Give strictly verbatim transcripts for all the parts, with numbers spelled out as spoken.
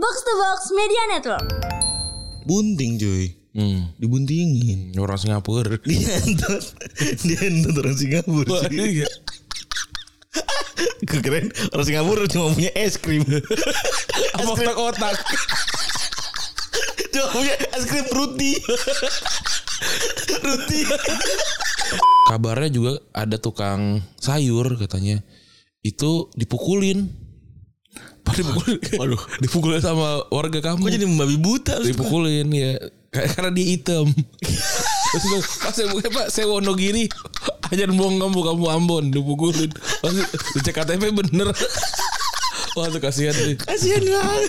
Box to Box Media Network. Bunting cuy. Hmm. Dibuntingin. Orang Singapura. Dia entot. Dia entot orang Singapura. Iya. Keren orang Singapura cuma punya es krim. Apa otak-otak. Cuma punya es krim ruti. Ruti. Kabarnya juga ada tukang sayur katanya. Itu dipukulin. Padahal dipukulin. Waduh, dipukulin sama warga kamu. Kok jadi membabi buta? Dipukulin ya. Karena dia hitam. Terus pas saya buka Pak, saya Wonogiri. Ajar bohong kamu, kamu Ambon, dipukulin. Pas dicek K T P bener. Wah tuh kasihan sih. Kasihan banget.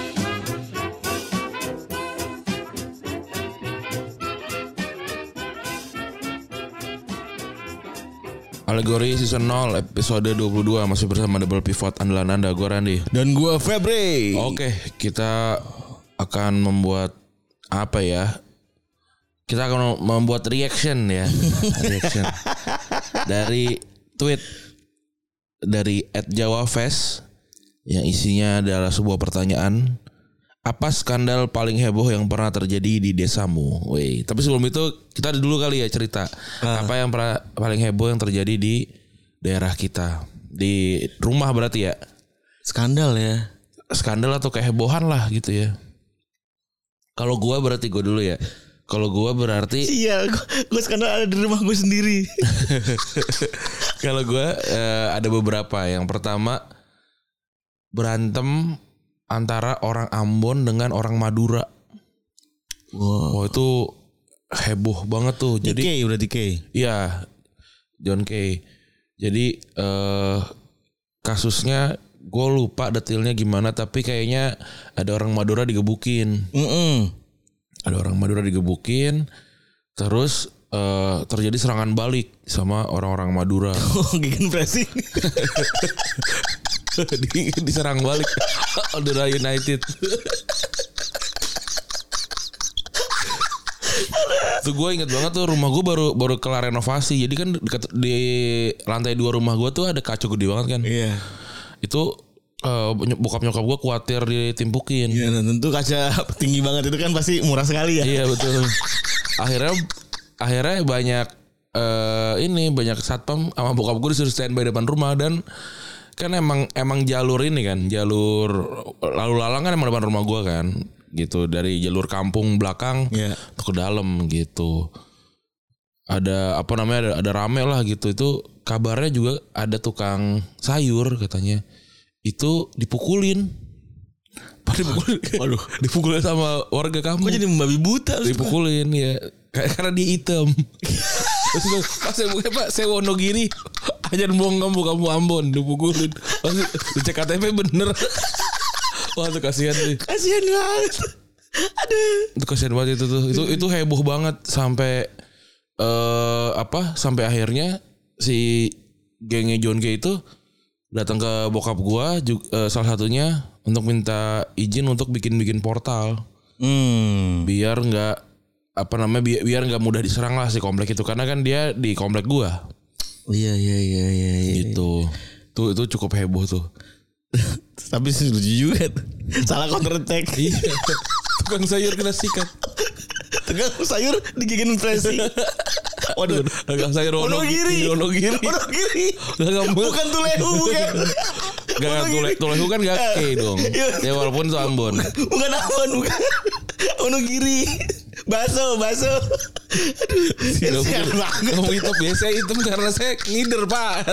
Alegori season nol episode dua puluh dua masih bersama double pivot andalan Anda, gue Randy. Dan gue Febri. Oke, kita akan membuat apa ya? Kita akan membuat reaction ya. Reaction dari tweet dari at jawafest yang isinya adalah sebuah pertanyaan. Apa skandal paling heboh yang pernah terjadi di desamu? Woi, tapi sebelum itu kita dulu kali ya cerita. Uh. Apa yang pernah paling heboh yang terjadi di daerah kita? Di rumah berarti ya? Skandal ya. Skandal atau kehebohan lah gitu ya. Kalau gua berarti gua dulu ya. Kalau gua berarti iya, gua skandal ada di rumah gua sendiri. Kalau gua uh, ada beberapa. Yang pertama berantem antara orang Ambon dengan orang Madura. Wow. Wah itu heboh banget tuh. Jadi D K udah D K. Iya, John K. Jadi eh, kasusnya gue lupa detailnya gimana, tapi kayaknya ada orang Madura digebukin. Mm-mm. Ada orang Madura digebukin, terus eh, terjadi serangan balik sama orang-orang Madura. Oh, gegen pressing. di, diserang balik Madura United. Tuh gue inget banget tuh rumah gue baru baru kelar renovasi. Jadi kan di, di lantai dua rumah gue tuh ada kaca gede banget kan. Iya. Itu uh, bokap nyokap gue khawatir ditimpukin. Iya, tentu kaca tinggi banget itu kan pasti murah sekali ya. Iya betul. Akhirnya akhirnya banyak uh, ini banyak satpam sama bokap gue disuruh standby depan rumah. Dan kan emang emang jalur ini kan, jalur lalu lalang kan emang depan rumah gue kan, gitu, dari jalur kampung belakang yeah. ke dalam gitu. Ada apa namanya, ada, ada rame lah gitu. Itu kabarnya juga ada tukang sayur katanya itu dipukulin. Padahal dipukulin. Waduh, dipukulin sama warga kamu. Kok jadi membabi buta? Dipukulin ya, karena dia hitam. Terus pas saya buka Pak, saya Wonogiri. Ajar bohong kamu, kamu Ambon, dipukulin. Pas dicek K T P bener. Wah tuh kasihan sih. Kasihan banget. Aduh. Itu kasihan banget itu tuh. Itu itu heboh banget sampai eh apa? Sampai akhirnya si gengnya John K itu datang ke bokap gua juga, eh, salah satunya untuk minta izin untuk bikin-bikin portal. Hmm. Biar enggak apa namanya biar biar enggak mudah diserang lah si komplek itu, karena kan dia di komplek gua. Iya iya iya iya gitu. Tuh itu cukup heboh tuh. Tapi sih lucu juga tuh. Salah counter attack. Iya. Tukang sayur kena sikat. Tukang sayur digigin pressing. Waduh, tukang sayur Wonogiri. Wonogiri. Wonogiri. Bukan bukan Tulehu bukan. Gak Tule, Tulehu kan gak K dong. Ya walaupun itu Ambon. Bukan Ambon, bukan. Wonogiri. Baso, baso. Aduh, kamu hitam biasa hitam karena saya ngider Pak.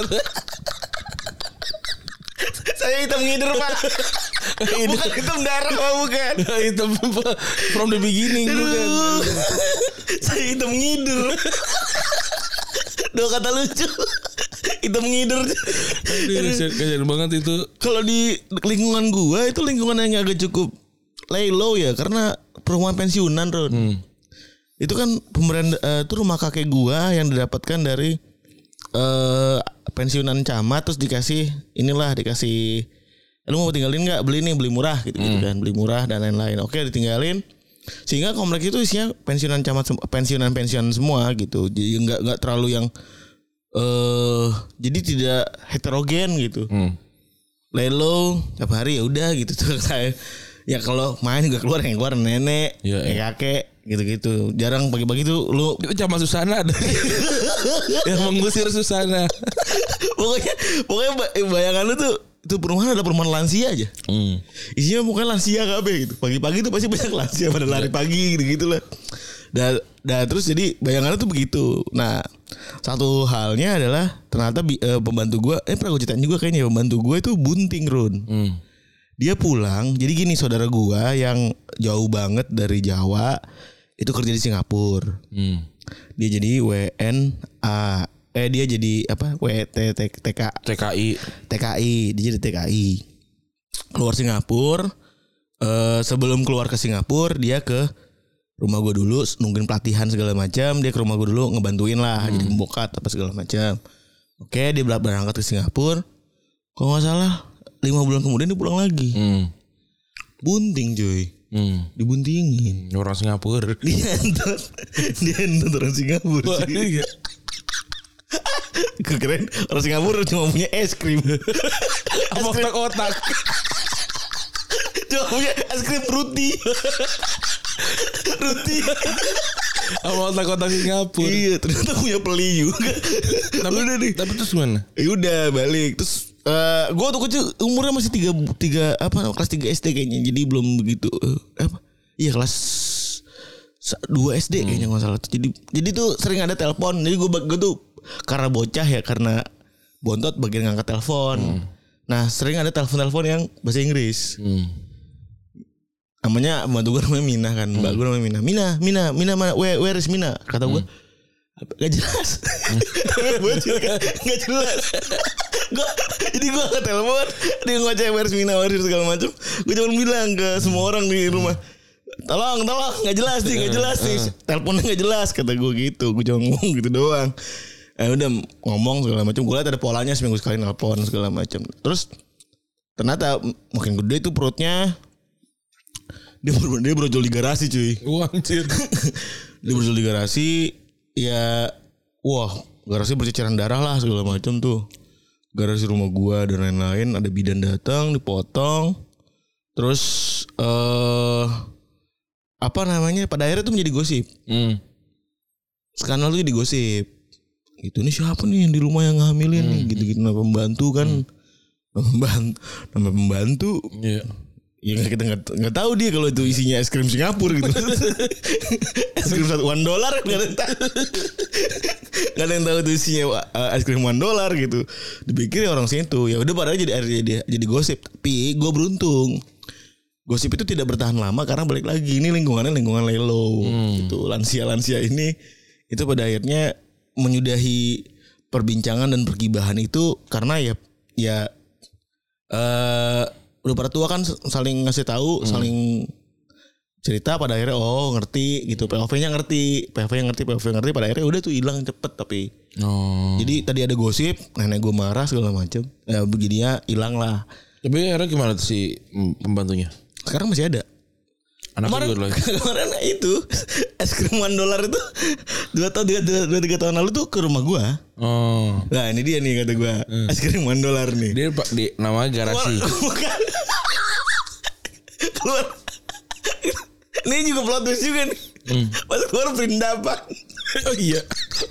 Saya hitam ngider Pak. Bukan hitam darah Pak, bukan. Hitam from the beginning bukan. Saya hitam ngider. Dua kata lucu. Hitam ngider. Kasian banget itu. Kalau di lingkungan gua itu lingkungan yang agak cukup lay low ya, karena perumahan pensiunan Ron. Hmm. Itu kan pemberian uh, itu rumah kakek gua yang didapatkan dari uh, pensiunan camat, terus dikasih inilah dikasih lu mau tinggalin nggak, beli nih, beli murah gitu, gitu hmm. kan, beli murah dan lain-lain. Oke, ditinggalin. Sehingga komplek itu isinya pensiunan camat, pensiunan pensiunan semua gitu. Jadi nggak nggak terlalu yang uh, jadi tidak heterogen gitu. Hmm. Lay low tiap hari ya udah gitu tuh saya. Ya kalau main juga keluar yang keluar nenek, ya, ya. kakek gitu-gitu. Jarang pagi-pagi tuh lu itu sama Susana ada yang mengusir Susana. pokoknya pokoknya bayangan lu tuh itu perumahan ada perumahan lansia aja. Hmm. Isinya pokoknya lansia kabeh gitu. Pagi-pagi tuh pasti banyak lansia pada lari pagi gitu-gitu lah. Dan dan terus jadi bayangannya tuh begitu. Nah, satu halnya adalah ternyata uh, pembantu gua eh pernah gue ceritain juga kayaknya pembantu gua itu bunting, Run. Hmm. Dia pulang, jadi gini saudara gua yang jauh banget dari Jawa itu kerja di Singapura. Hmm. Dia jadi W N A, eh dia jadi apa? W T T K T K I. T K I, dia jadi T K I. Keluar Singapura, eh, sebelum keluar ke Singapura dia ke rumah gua dulu nungguin pelatihan segala macam. Dia ke rumah gua dulu ngebantuin lah, hmm. jadi pembokat apa segala macam. Oke, dia berangkat ke Singapura. Kalau nggak salah lima bulan kemudian dia pulang lagi. Hmm. Bunting cuy. Hmm. Dibuntingin. Orang Singapura. Dia entot. Dia entot orang Singapura. Wah, iya. Keren. Orang Singapura cuma punya es krim. Apa otak-otak. Cuma punya es krim Ruti. Ruti. Apa otak-otak Singapura. Iya, ternyata punya peli juga. Tapi udah nih. Tapi terus gimana? Ya udah balik. Terus Uh, gue tuh kecil umurnya masih tiga tiga apa kelas tiga S D kayaknya, jadi belum begitu uh, apa iya kelas dua S D kayaknya nggak salah tuh. Jadi jadi tuh sering ada telepon, jadi gue gue tuh karena bocah ya karena bontot bagian ngangkat telepon. Hmm. Nah sering ada telepon-telepon yang bahasa Inggris. Hmm. Namanya bantu gue namanya Mina kan, mbak hmm. gue namanya Mina. Mina Mina Mina mana where, where is Mina kata gue. Hmm. Gak jelas. Gak jelas. Gua, jadi gue ke telepon, dia ngoceh where's Mina, where's segala macam. Gue cuma bilang ke semua orang di rumah, tolong, tolong, nggak jelas nih, nggak jelas nih, teleponnya nggak jelas, kata gue gitu. Gue cuma ngomong gitu doang. Eh udah ngomong segala macam. Gue lihat ada polanya seminggu sekali nelpon segala macam. Terus ternyata makin gede itu perutnya. Dia ber dia berojol di garasi cuy. Wah anjir. Dia berojol di garasi. Ya, wah, garasi berceceran darah lah segala macam tuh. Garasi rumah gua dan lain-lain, ada bidan datang, dipotong. Terus eh uh, apa namanya? Pada akhirnya tuh menjadi gosip. Hmm. Skandal tuh jadi gosip. Gitu nih siapa nih yang di rumah yang ngehamilin hmm. nih, gitu-gitu nama pembantu kan. Hmm. Nama pembantu, nama pembantu. Iya. Yeah. Ya kita nggak nggak tahu dia kalau itu isinya es krim Singapura gitu. Es krim satu one dollar nggak ada yang tahu. Nggak ada yang tahu itu isinya uh, es krim one dollar gitu. Dipikir orang situ ya udah padahal jadi jadi jadi gosip. Tapi gue beruntung. Gosip itu tidak bertahan lama karena balik lagi ini lingkungannya lingkungan lelo hmm. gitu. Lansia-lansia ini itu pada akhirnya menyudahi perbincangan dan pergibahan itu karena ya ya uh, udah pada tua kan saling ngasih tahu, hmm. saling cerita pada akhirnya oh ngerti gitu. P O V-nya ngerti, P O V-nya ngerti, P O V-nya ngerti pada akhirnya udah tuh hilang cepet tapi. Oh. Jadi tadi ada gosip, nenek gue marah segala macam. Ya begininya hilang lah. Tapi akhirnya gimana tuh si pembantunya? Sekarang masih ada. Anaknya kemarin, kemarin itu es krim one dollar itu dua tahun tiga, dua, tiga tahun lalu tuh ke rumah gue. Oh. Nah ini dia nih kata gue hmm. es krim one dollar nih. Dia pak di namanya garasi. Bukan. Keluar. Ini juga plot twist juga nih. Hmm. Pas keluar perindapan. Oh iya.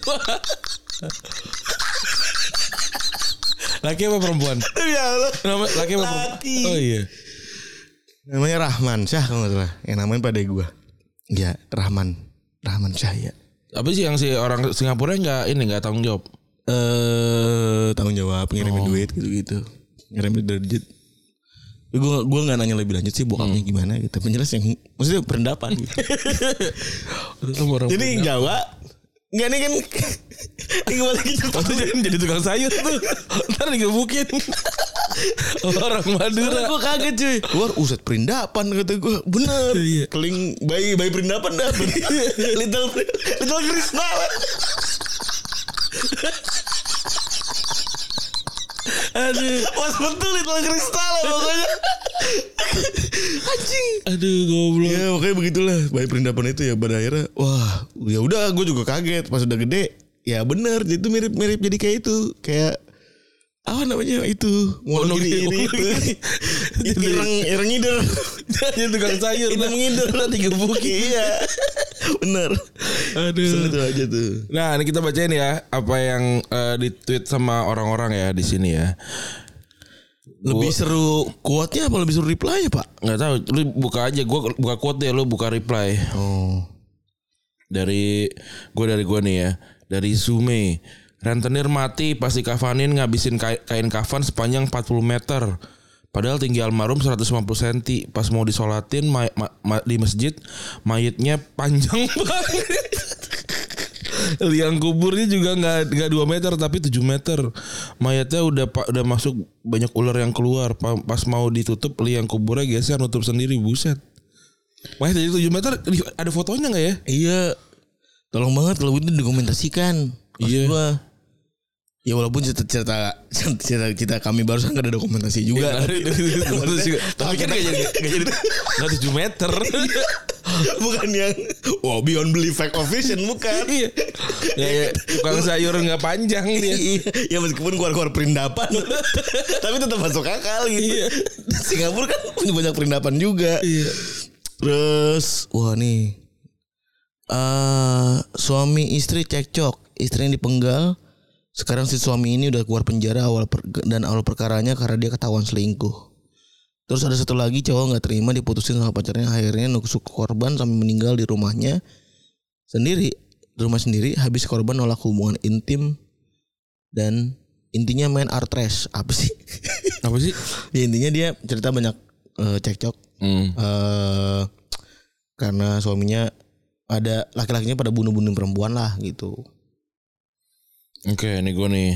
Laki apa perempuan? Ya Allah. Nama laki apa perempuan? Laki. Oh iya. Namanya Rahman Syah kalau nggak salah. Yang namanya pada gue. Ya Rahman. Rahman Syah ya. Apa sih yang si orang Singapura nggak ini nggak tanggung jawab? Eh tanggung jawab ngirimin oh. duit gitu-gitu. Ngirimin duit. Gue gue nggak nanya lebih lanjut sih bokapnya hmm. gimana gitu. Tapi jelas yang maksudnya perendapan gitu. Jadi Jawa nggak nih kan. Ini kembali gitu. Waktu jadi, jadi tukang sayur tuh. Ntar digebukin. Orang Madura. Gue kaget cuy. Keluar uset perindapan kata gue. Bener. Keling bayi bayi perindapan dah. Little Little Krishna. Aduh, pas betul Little Kristal lah pokoknya. Anjing. Aduh, goblok. Ya pokoknya begitulah. Bayi perindapan itu ya pada akhirnya wah, ya udah gue juga kaget pas udah gede. Ya bener, itu mirip-mirip jadi kayak itu, kayak apa namanya itu Mono iri iri itu ireng ireng ngider jadi tukang sayur itu ngider tiga buki iya bener aduh itu aja tuh. Nah ini kita bacain ya apa yang uh, di-tweet sama orang-orang ya di sini ya. Lebih gua, seru quote-nya apa lebih seru reply ya Pak? Nggak tahu, lu buka aja, gue buka quote deh, lu buka reply. Oh. Dari gue dari gue nih ya, dari Zume. Rentenir mati pas dikafanin ngabisin kain kafan sepanjang empat puluh meter. Padahal tinggi almarhum seratus lima puluh sentimeter. Pas mau disolatin ma- ma- ma- di masjid, mayitnya panjang banget. Liang kuburnya juga nggak nggak dua meter tapi tujuh meter. Mayatnya udah udah masuk banyak ular yang keluar. Pas mau ditutup liang kuburnya geser nutup sendiri, buset. Mayat jadi tujuh meter, ada fotonya nggak ya? Iya. Tolong banget kalau itu dokumentasikan. Iya. Gua. Ya walaupun cerita-cerita cerita kita kami barusan gak ada dokumentasi juga. Tapi kan gak jadi gak jadi gak tujuh meter. Bukan yang wow beyond belief fact of vision bukan. Iya. Ya, ya tukang sayur gak panjang dia. Ya meskipun keluar-keluar perindapan tapi tetap masuk akal gitu. Singapura kan punya banyak perindapan juga. Iya. Terus wah nih uh, suami istri cekcok, istrinya dipenggal. Sekarang si suami ini udah keluar penjara awal per, dan awal perkaranya karena dia ketahuan selingkuh. Terus ada satu lagi cowok nggak terima diputusin sama pacarnya, akhirnya nusuk korban sampai meninggal di rumahnya sendiri, di rumah sendiri. Habis korban nolak hubungan intim dan intinya main art trash. Apa sih? Apa sih? Ya intinya dia cerita banyak uh, cekcok hmm. uh, karena suaminya ada laki-lakinya pada bunuh-bunuh perempuan lah gitu. Oke, ini gue nih.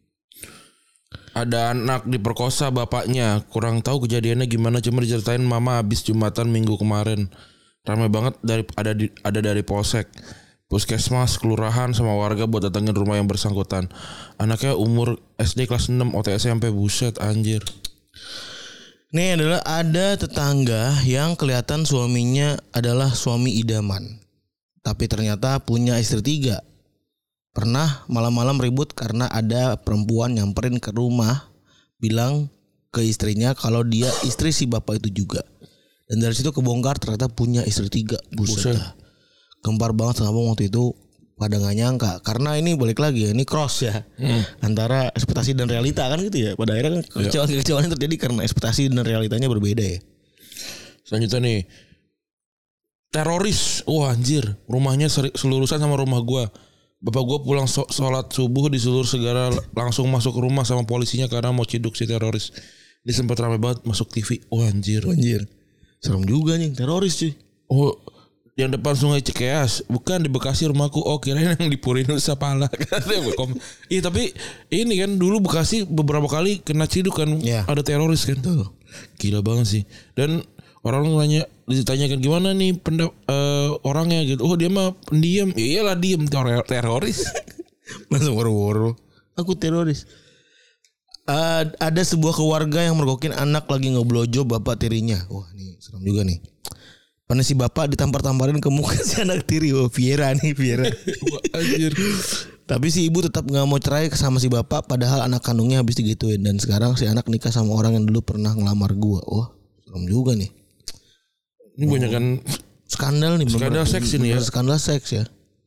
Ada anak diperkosa bapaknya. Kurang tahu kejadiannya gimana, cuma diceritain mama habis Jumatan minggu kemarin. Ramai banget dari ada di, ada dari polsek, puskesmas, kelurahan sama warga buat datengin rumah yang bersangkutan. Anaknya umur S D kelas enam, O T S M P, buset anjir. Ini adalah ada tetangga yang kelihatan suaminya adalah suami idaman, tapi ternyata punya istri tiga. Pernah malam-malam ribut karena ada perempuan nyamperin ke rumah bilang ke istrinya kalau dia istri si bapak itu juga. Dan dari situ kebongkar ternyata punya istri tiga. Buset. Gempar banget sama waktu itu, pada gak nyangka. Karena ini balik lagi ya, ini cross ya hmm. antara ekspektasi dan realita kan gitu ya. Pada akhirnya kan kekecewaan-kekecewaan yang terjadi karena ekspektasi dan realitanya berbeda ya. Selanjutnya nih, teroris. Wah anjir, rumahnya selurusan sama rumah gua. Bapak gue pulang sholat subuh disuruh segera langsung masuk rumah sama polisinya karena mau ciduk si teroris. Dia sempat ramai banget masuk T V. Oh anjir. Anjir. Serem juga nih teroris cuy. Oh yang depan Sungai Cikeas. Bukan di Bekasi rumahku. Oh kirain yang di Purino Sapala. Iya tapi ini kan dulu Bekasi beberapa kali kena ciduk kan. Ya. Ada teroris kan. Tuh. Gila banget sih. Dan orang nanya, ditanyakan gimana nih pendap, uh, orangnya gitu. Oh dia mah pendiam. Ya iyalah diem ter- teroris. Masuk woro-woro. Aku teroris. Uh, ada sebuah keluarga yang mergokin anak lagi ngeblojo bapak tirinya. Wah nih serem juga nih. Pada si bapak ditampar-tamparin ke muka si anak tiri. Oh Viera nih Viera. Anjir. Tapi si ibu tetap gak mau cerai sama si bapak. Padahal anak kandungnya habis digituin. Dan sekarang si anak nikah sama orang yang dulu pernah ngelamar gua. Wah serem juga nih. Ini oh, banyak kan skandal nih, skandal seks ini ya. Skandal seks ya.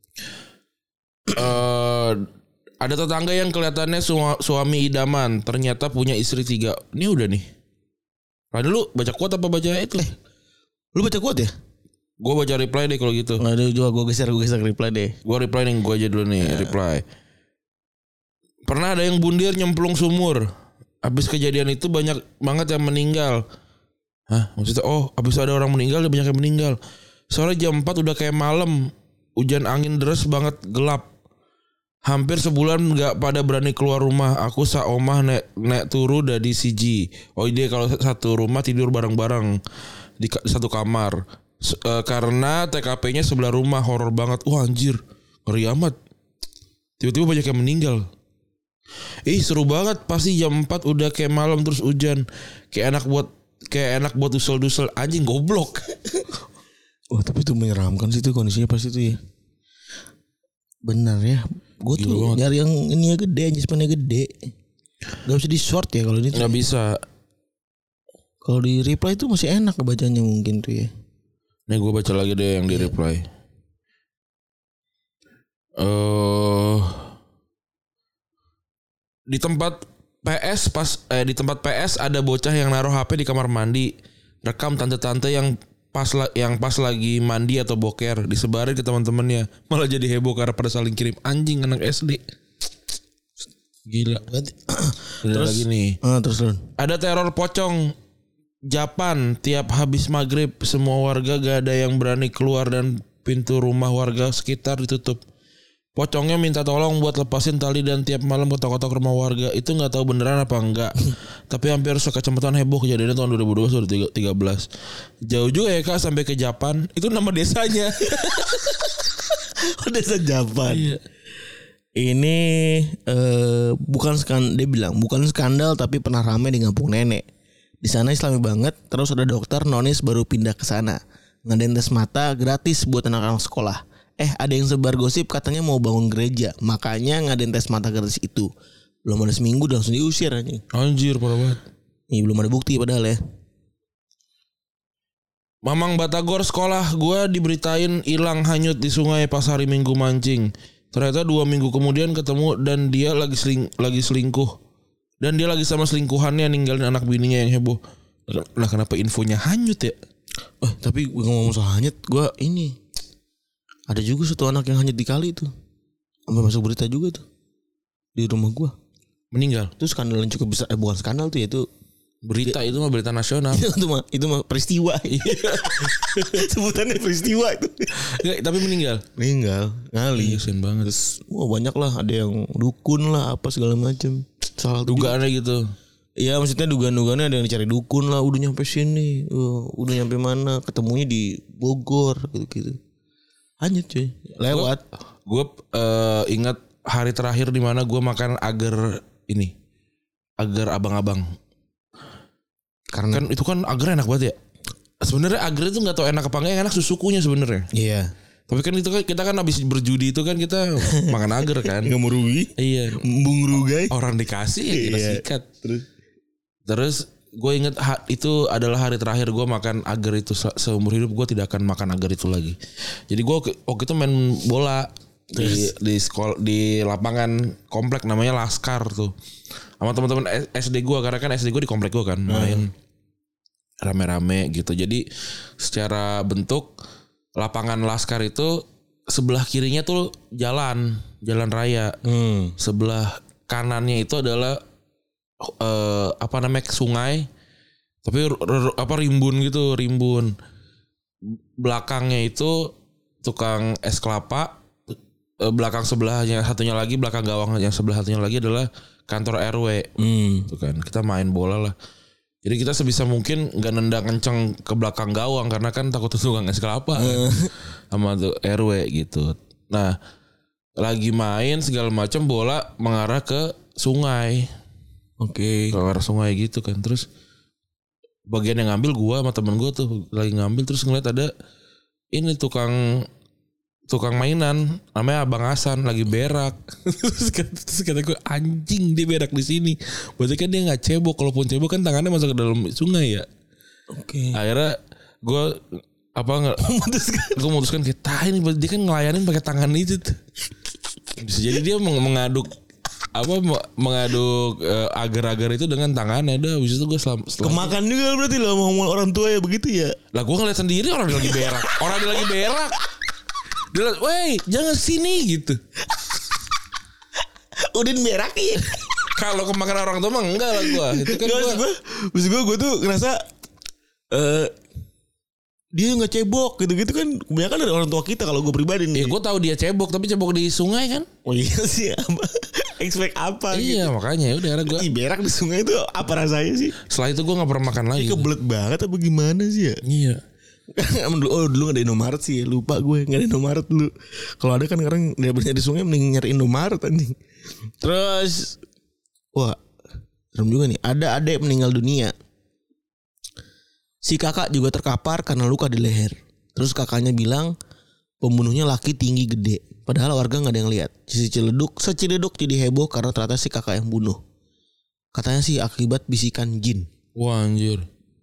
Uh, ada tetangga yang kelihatannya su- suami idaman, ternyata punya istri tiga. Ini udah nih. Nah, lu baca quote apa baca itu? Eh, lu baca quote ya? Gue baca reply deh kalau gitu. Aduh, juga gue geser, gue geser reply deh. Gue reply nih, gue aja dulu nih yeah. reply. Pernah ada yang bundir nyemplung sumur. Habis kejadian itu banyak banget yang meninggal. Hah? Maksudnya oh abis ada orang meninggal dia banyak yang meninggal. Soalnya jam empat udah kayak malam. Hujan angin deras banget gelap. Hampir sebulan gak pada berani keluar rumah. Aku sa omah nek, nek turu dari C G. Oh dia kalau satu rumah tidur bareng-bareng di satu kamar. S- e, karena T K P-nya sebelah rumah. Horor banget. Wah anjir ngeri amat. Tiba-tiba banyak yang meninggal. Ih seru banget. Pasti jam empat udah kayak malam terus hujan. Kayak enak buat Kayak enak buat dusel-dusel. Anjing goblok. Wah tapi itu menyeramkan sih tuh kondisinya pas itu ya. Benar ya. Gue tuh nyari yang ini ya gede, anjismannya gede. Gak bisa di short ya kalau ini. Nggak bisa. Kalau di reply itu masih enak bacanya mungkin tuh ya. Nih gue baca lagi deh yang di reply. Eh uh, di tempat P S pas eh di tempat P S ada bocah yang naruh H P di kamar mandi, rekam tante-tante yang pas la, yang pas lagi mandi atau boker, disebarin ke teman-temannya, malah jadi heboh karena pada saling kirim. Anjing anak S D. Gila. Terus lagi nih. Uh, terus terus. Ada teror pocong Japan, tiap habis maghrib semua warga gak ada yang berani keluar dan pintu rumah warga sekitar ditutup. Pocongnya minta tolong buat lepasin tali dan tiap malam ketok-ketok rumah warga. Itu nggak tahu beneran apa enggak. Tapi hampir sekecamatan heboh kejadiannya tahun dua ribu dua belas dua ribu tiga belas. Jauh juga ya Kak sampai ke Japan. Itu nama desanya. Oh, desa Japan. Iya. Ini eh, bukan skandal, dia bilang bukan skandal tapi pernah ramai di kampung nenek. Di sana Islami banget. Terus ada dokter nonis baru pindah ke sana. Ngadain tes mata gratis buat anak-anak sekolah. Eh ada yang sebar gosip katanya mau bangun gereja, makanya ngadain tes mata gratis itu. Belum ada seminggu udah langsung diusir anjing. Anjir parah banget. Nih belum ada bukti padahal ya. Mamang Batagor sekolah gue diberitain hilang hanyut di sungai pas hari Minggu mancing. Ternyata dua minggu kemudian ketemu dan dia lagi seling, lagi selingkuh. Dan dia lagi sama selingkuhannya ninggalin anak bininya yang heboh. Lah kenapa infonya hanyut ya? Oh tapi gue ngomong soal hanyut, gue ini ada juga satu anak yang hanyut di kali itu. Sampai masuk berita juga tuh. Di rumah gua. Meninggal. Itu skandal yang cukup besar. Eh bukan skandal tuh ya, itu berita, itu mah berita nasional. Itu mah itu mah peristiwa. Sebutannya peristiwa itu. Nggak, tapi meninggal. Meninggal. Kali. Kasian banget. Terus wah banyak lah, ada yang dukun lah apa segala macam. Salah dugaannya gitu. Iya maksudnya dugaan-dugaannya ada yang cari dukun lah, udah nyampe sini, uh, udah nyampe mana, ketemunya di Bogor gitu-gitu. Hanyut cuy, lewat. Gue uh, ingat hari terakhir di mana gue makan agar ini, agar abang-abang. Karena kan itu kan agar enak banget ya. Sebenarnya agar itu nggak tahu enak apa enggak, yang enak susukunya sebenarnya. Iya. Tapi kan itu kan kita kan habis berjudi itu kan kita makan agar kan. Nggak mau rugi. Iya. Bung rugai. Orang dikasih ya kita iya. sikat. Terus, terus gue inget ha, itu adalah hari terakhir gue makan agar itu se- seumur hidup gue tidak akan makan agar itu lagi. Jadi gue waktu itu main bola di di sekolah di lapangan komplek namanya Laskar tuh sama teman-teman S D gue, karena kan S D gue di komplek gue kan main hmm. rame-rame gitu. Jadi secara bentuk lapangan Laskar itu sebelah kirinya tuh jalan jalan raya, hmm. sebelah kanannya itu adalah Uh, apa namanya sungai, tapi r- r- apa rimbun gitu rimbun. Belakangnya itu tukang es kelapa, uh, belakang sebelahnya satunya lagi belakang gawang yang sebelah satunya lagi adalah kantor R W. Hmm. Tuh kan kita main bola lah. Jadi kita sebisa mungkin nggak nendang kenceng ke belakang gawang karena kan takut tukang es kelapa kan? Sama tuh R W gitu. Nah lagi main segala macam bola mengarah ke sungai. Oke. Ke arah sungai gitu kan. Terus bagian yang ngambil gua sama temen gua tuh lagi ngambil, terus ngeliat ada ini tukang tukang mainan namanya Abang Hasan lagi berak. terus, kata, terus kata gue anjing dia berak di sini. Berarti kan dia nggak cebok. Kalaupun cebok kan tangannya masuk ke dalam sungai ya. Oke. Akhirnya gua apa nggak memutuskan gue memutuskan kayak tah ini dia kan ngelayanin pakai tangan itu tuh. Bisa jadi dia mengaduk apa mengaduk uh, agar-agar itu dengan tangannya. Udah habis itu gue selam, selam kemakan juga berarti lah mau orang tua ya begitu ya. Lah gue ngeliat sendiri orang dia lagi berak. Orang dia lagi berak. Dia liat, "Woi, jangan sini" gitu. Udin berak ya. Kalau kemakan orang tua mah enggak lah gue. Itu kan gue. Maksud gue gue tuh ngerasa eh uh, dia nggak cebok gitu-gitu kan kebanyakan dari orang tua kita kalau gue pribadi nih. Ya gue tahu dia cebok tapi cebok di sungai kan. Oh iya sih. Expect apa iya gitu. Makanya udah gue Ih, berak di sungai itu apa rasanya sih? Setelah itu gue nggak pernah makan lagi. Kebelet banget apa gimana sih ya? Iya. Oh dulu gak ada Indomaret sih, lupa gue nggak ada Indomaret dulu. Kalau ada kan sekarang dia beli di sungai mending nyari Indomaret anjing. Terus wah serem juga nih, ada adek meninggal dunia. Si kakak juga terkapar karena luka di leher. Terus kakaknya bilang pembunuhnya laki tinggi gede. Padahal warga gak ada yang lihat. Si Ciledug, seciledug jadi heboh karena ternyata si kakak yang bunuh. Katanya sih akibat bisikan jin. Wah anjir.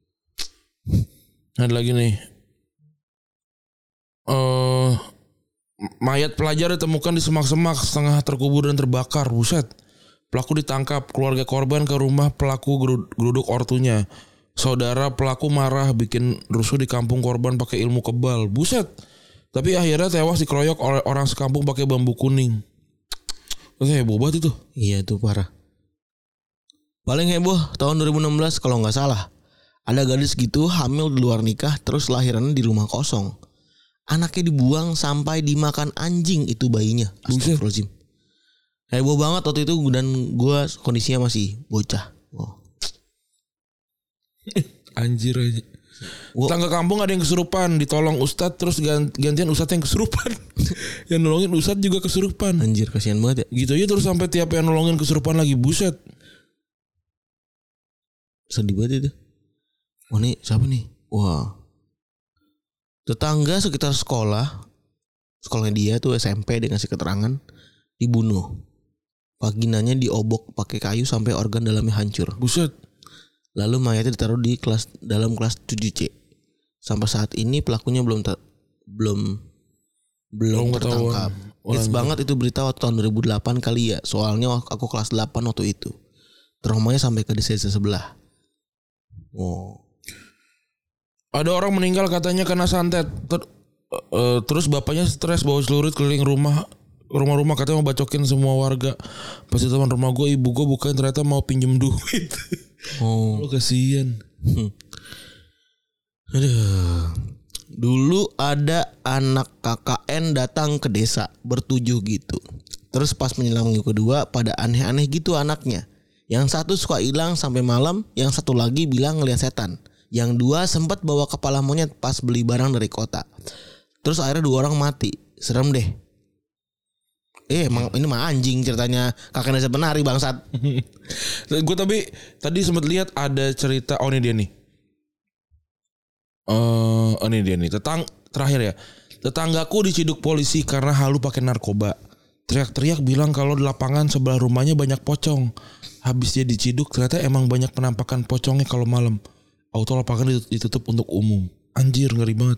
Ada lagi nih. Eh uh, mayat pelajar ditemukan di semak-semak setengah terkubur dan terbakar. Buset. Pelaku ditangkap, keluarga korban ke rumah pelaku geruduk ortunya. Saudara pelaku marah bikin rusuh di kampung korban pakai ilmu kebal. Buset. Tapi akhirnya tewas dikeroyok oleh orang sekampung pakai bambu kuning. Itu heboh banget itu. Iya itu parah. Paling heboh tahun dua ribu enam belas kalau nggak salah. Ada gadis gitu hamil di luar nikah terus lahirannya di rumah kosong. Anaknya dibuang sampai dimakan anjing itu bayinya. Astagfirullahaladzim. Heboh banget waktu itu dan gue kondisinya masih bocah. Oh. Anjir aja. Wow. Tangga kampung ada yang kesurupan, ditolong ustadz terus gantian ustadz yang kesurupan. Yang nolongin ustadz juga kesurupan. Anjir kasihan banget ya. Gitu aja terus sampai tiap yang nolongin kesurupan lagi, buset. Sedih banget itu. Wah nih siapa nih? Wah. Tetangga sekitar sekolah, sekolahnya dia tuh S M P dia ngasih keterangan dibunuh. Vaginanya diobok pakai kayu sampai organ dalamnya hancur. Buset. Lalu mayatnya ditaruh di kelas dalam kelas tujuh C. Sampai saat ini pelakunya belum ter, belum belum oh, tertangkap. Hits banget itu berita waktu tahun dua ribu delapan kali ya. Soalnya aku kelas delapan waktu itu. Traumanya sampai ke desa sebelah. Oh. Ada orang meninggal katanya kena santet. Ter, uh, terus bapaknya stres bawa celurit keliling rumah. Rumah-rumah katanya mau bacokin semua warga. Pas di teman rumah gue, ibu gue bukan ternyata mau pinjem duit. Oh, lo kasihan. Hmm. Aduh. Dulu ada anak K K N datang ke desa bertujuh gitu. Terus pas menjelang minggu kedua pada aneh-aneh gitu anaknya. Yang satu suka hilang sampai malam, yang satu lagi bilang ngeliat setan. Yang dua sempat bawa kepala monyet pas beli barang dari kota. Terus akhirnya dua orang mati. Serem deh. Eh emang ini mah anjing ceritanya kakek desa penari bangsat. Gue tapi tadi sempat lihat ada cerita oh ini dia nih. Uh, oh ini dia nih. Tetang terakhir ya. Tetanggaku diciduk polisi karena halu pakai narkoba. Teriak-teriak bilang kalau di lapangan sebelah rumahnya banyak pocong. Habis dia diciduk ternyata emang banyak penampakan pocongnya kalau malam. Auto lapangan ditutup untuk umum. Anjir ngeri banget.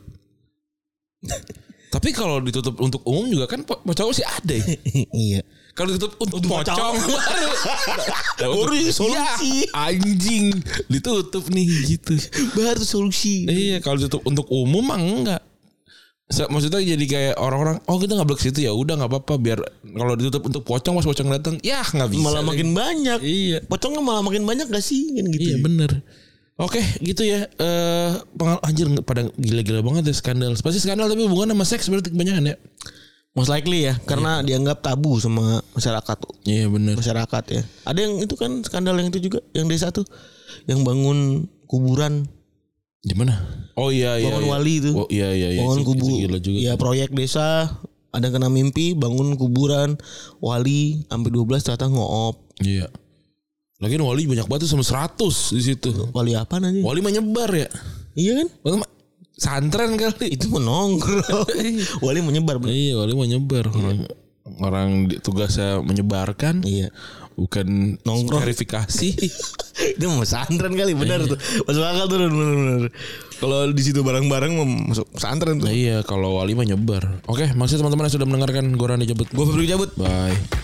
Tapi kalau ditutup untuk umum juga kan pocong sih ada ya. Iya. Kalau ditutup untuk, untuk pocong baru solusi. Ya, anjing ditutup nih gitu. Baru solusi. Iya kalau ditutup untuk umum mah enggak. Maksudnya jadi kayak orang-orang oh kita nggak boleh ke situ ya udah nggak apa-apa biar kalau ditutup untuk pocong pas pocong datang ya nggak bisa. Malah makin banyak. Iya. Pocongnya malah makin banyak gak sih kan gitu. Iya bener. Oke gitu ya. Eh uh, anjir pada gila-gila banget ya skandal. Pasti skandal tapi hubungan sama seks berarti kebanyakan ya. Most likely ya karena iya. Dianggap tabu sama masyarakat. Iya benar. Masyarakat ya. Ada yang itu kan skandal yang itu juga yang desa tuh yang bangun kuburan. Di mana? Oh iya iya. Bangun iya. wali itu. Oh iya iya iya. Bangun kubur. Iya proyek desa ada kena mimpi bangun kuburan wali sampai dua belas ternyata ngoop. Iya. Lagian wali banyak banget sama seratus di situ. Wali apa nanti? Wali menyebar ya. Iya kan? Santren kali. Itu menongkrong. Wali menyebar. Iya, wali menyebar. Orang orang tugasnya menyebarkan. Iya. Bukan nongkrong verifikasi. Itu mau pesantren kali benar tuh. Masuk akal tuh benar-benar. Kalau di situ bareng-bareng mau masuk pesantren tuh. Nah, iya, kalau wali menyebar. Oke, makasih teman-teman yang sudah mendengarkan Gorani Cabut. Gue Febri cabut. Bye.